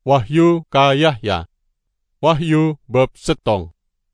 Wahyu ka Yahya. Wahyu bab 7.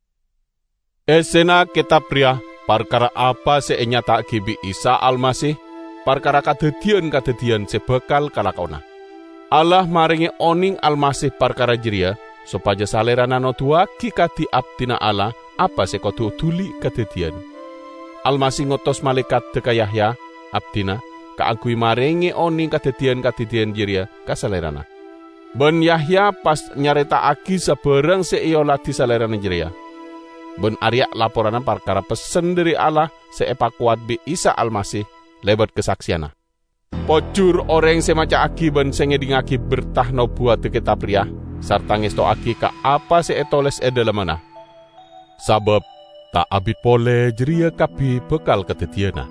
Esena kitab Pria, perkara apa senyata gibi Isa Almasih, perkara kadadian sebekal kalakona. Allah maringi oning Almasih perkara jeria, supaya salerana no duagi kadi abdina Allah, apa sekotu tuli kadadian. Almasih ngotos malaikat deka Yahya, abdina, kaagui maringi oning kadadian jeria, kasalerana. Ben Yahya pas nyarita agi sabarang seiyoladi salerana jeria. Ben Arya laporanan perkara pesen dari Allah seepakuat bi Isa Almasih lebat kesaksiana. Pojur orang semaca agi ben sengedingagi bertah no buat kitab Pria sarta ngesto agi ka apa seetoles edalamana. Sabab tak abit pole jeria kapi bekal kedetiana.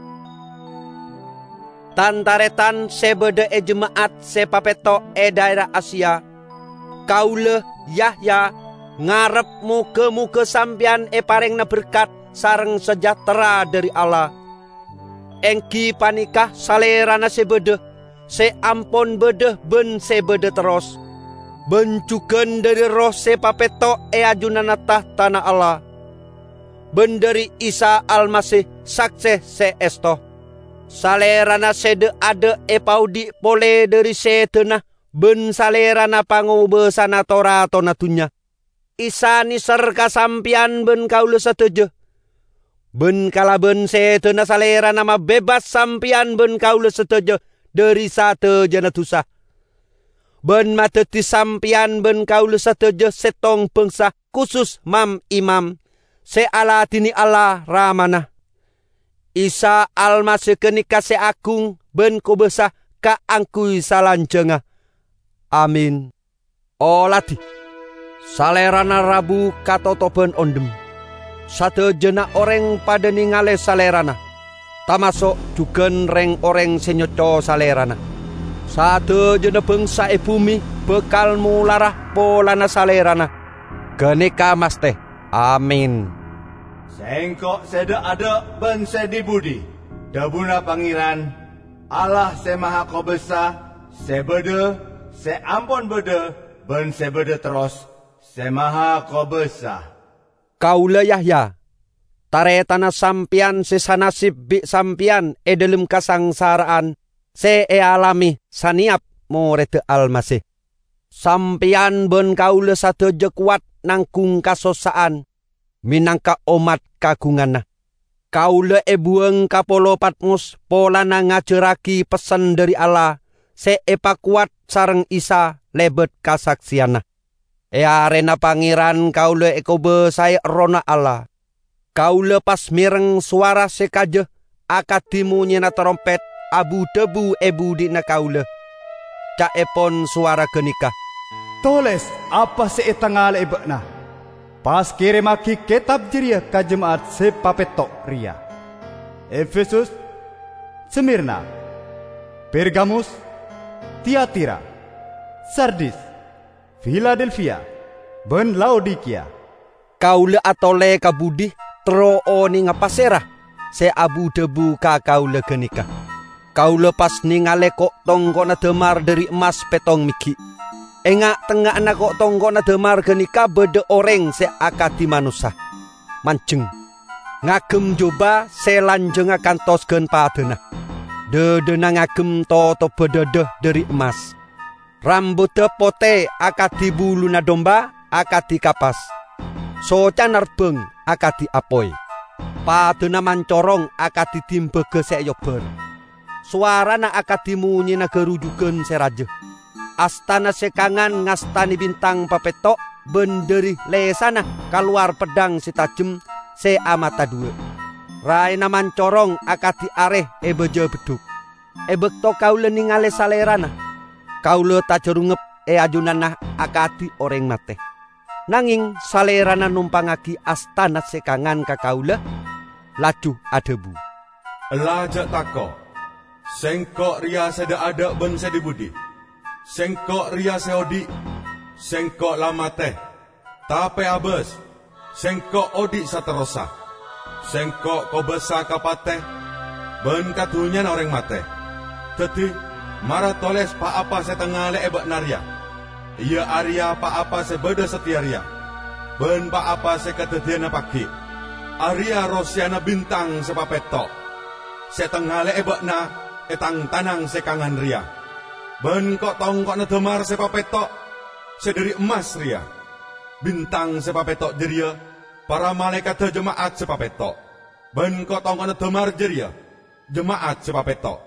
Tantaretan sebede jemaat sepapeto daerah Asia. Kaule Yahya ngarep muke sampian parengna berkat sareng sejahtera dari Allah. Engki panikah salerana sebede, seampon bede ben sebede terus. Bencuken dari roh sepapeto ajunanatah tanah Allah. Ben dari Isa Almasih sakse seesto. Salerana sede ade paudi pole dari setena ben salerana pangubesana tora tonatunya. Isa niser kasampian ben kaula setuju. Ben kalaben setena salerana ma bebas sampian ben kaula setuju dari sate jana tusah. Ben mateti sampian ben kaula setuju setong bangsa khusus mam imam se ala tini Allah ramana. Isa Almasih kenika seagung ben kubesah ka angkui salancenga. Amin. Olati. Salerana Rabu katotoben ondem. Sate jena orang pada ningale salerana. Tamasok jugen reng orang senyoco salerana. Sate jena bangsa bumi bekal mularah polana salerana. Kenika mas teh. Amin. Sengkok seda ada ben sedi budi. Dabuna pangeran Allah semaha kobesa, sebede, seampon bede, ben sebede terus, semaha kobesa. Kaula Yahya, taretana sampian sesanasib bi sampian dalam kasangsaraan, alami saniap morete Almasih. Sampian ben kaula satu jekuat nangkung kasosaan, minangka omat kagungana. Kaula bueng kapolo Patmos polana ngaceraki pesan dari Allah seepakuat sareng Isa lebet kasaksiana. Arena pangeran kaula ekobe saya rona Allah. Kaula pas mireng suara sekaje akadimu nyena trompet abu debu ebu dina kaula. Cak epon suara genikah. Toles apa seetangale ebekna. Pas kirim aki kitab jeria ka jemaat sepapetok Ria. Efesus, Semirna, Pergamus, Tiatira, Sardis, Philadelphia, ben Laodikia. Kaula atole kabudi tro oni ngapasera se abu debu ka kaula genika. Kaula pas ningale kok tonggona demar dari emas petong miki. Engak tengah anak kok tonggona demar genika bede oreng se akadi manusa. Manceng. Ngagem joba se lanjeng akan tosgen padena. Dedena ngagem toto bededeh dari emas. Rambutnya pote akadi buluna domba akadi kapas. Soca nerbeng akadi apoy. Padena mancorong akadi timbege se yober. Suarana akadi munyi nagarujugen se raja. Astana sekangan ngastani bintang papetok benderi lesana keluar pedang si tajem se amata dua. Raina mancorong akati areh bejo beduk. Bekto kaula ningale salerana. Kaula tajerungep ajunanah akati oreng mate. Nanging salerana numpangaki astana sekangan ka kaula laju adebu. Lajak tako. Sengkok ria seda ada ben sedi budi. Sengkok ria seodi, sengkok lama teh, tape abes, sengkok odi saterosa, sengkok kobesa kapateh, ben katunya orang mate. Teti, marah toles pa apa setengah le ebak naria. Ia Arya pa apa sebeda setia ria. Ben pa apa sekadadiana pagi. Arya Rosiana bintang sepapetok. Setengale ebekna etang tanang sekangan ria. Ben kok tong kok nedemar sepapetok. Sederi emas ria. Bintang sepapetok jeria. Para malaikat jemaat sepapetok. Ben kok tong kok nedemar jeria. Jemaat sepapetok.